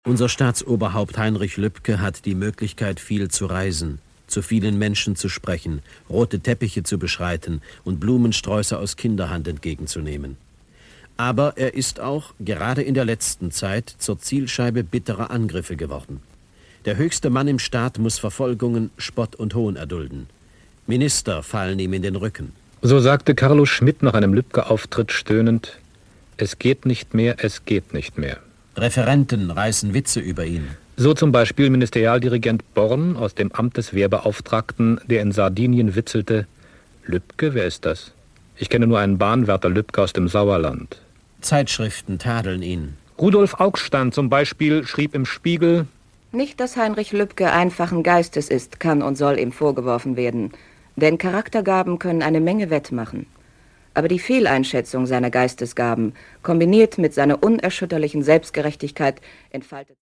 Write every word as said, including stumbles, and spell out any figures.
Unser Staatsoberhaupt Heinrich Lübke hat die Möglichkeit, viel zu reisen, zu vielen Menschen zu sprechen, rote Teppiche zu beschreiten und Blumensträuße aus Kinderhand entgegenzunehmen. Aber er ist auch, gerade in der letzten Zeit, zur Zielscheibe bitterer Angriffe geworden. Der höchste Mann im Staat muss Verfolgungen, Spott und Hohn erdulden. Minister fallen ihm in den Rücken. So sagte Carlo Schmidt nach einem Lübke-Auftritt stöhnend: Es geht nicht mehr, es geht nicht mehr. Referenten reißen Witze über ihn. So zum Beispiel Ministerialdirigent Born aus dem Amt des Wehrbeauftragten, der in Sardinien witzelte: Lübke, wer ist das? Ich kenne nur einen Bahnwärter Lübke aus dem Sauerland. Zeitschriften tadeln ihn. Rudolf Augstein zum Beispiel schrieb im Spiegel: Nicht, dass Heinrich Lübke einfachen Geistes ist, kann und soll ihm vorgeworfen werden. Denn Charaktergaben können eine Menge wettmachen. Aber die Fehleinschätzung seiner Geistesgaben, kombiniert mit seiner unerschütterlichen Selbstgerechtigkeit, entfaltet